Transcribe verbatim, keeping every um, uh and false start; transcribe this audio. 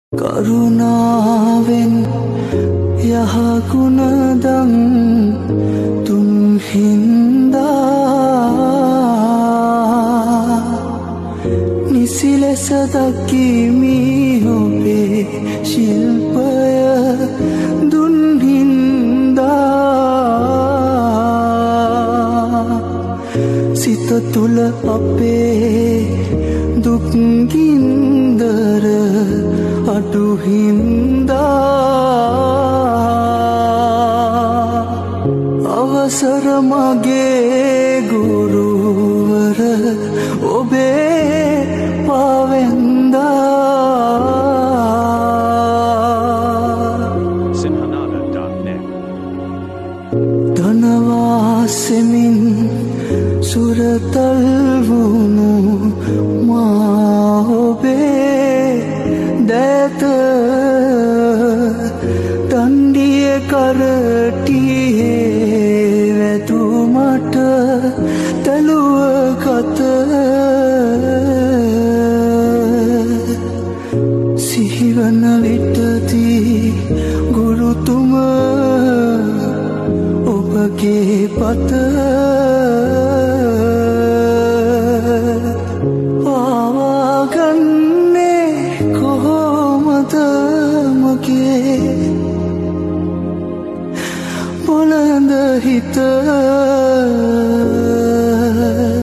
කරුණාවෙන් යහගුණදම් තුන් හින්දා නිසි ලෙස දකිමි ඔබේ ශිල්පය දුන් හින්දා සිත තුළ අපේ දුක් ගින්දර අඩු හින්දා අවසර මගේ ගුරුවර ඔබේ පවෙන්දා sinhanada dot net ධනවාසෙමින් සුරතල් වුණු මා ඔබේ දැත දණ්ඩිය කරටියේ වැතුමට තැලුව කත සිහිවන විටදී ගුරුතුම ඔබගේ පත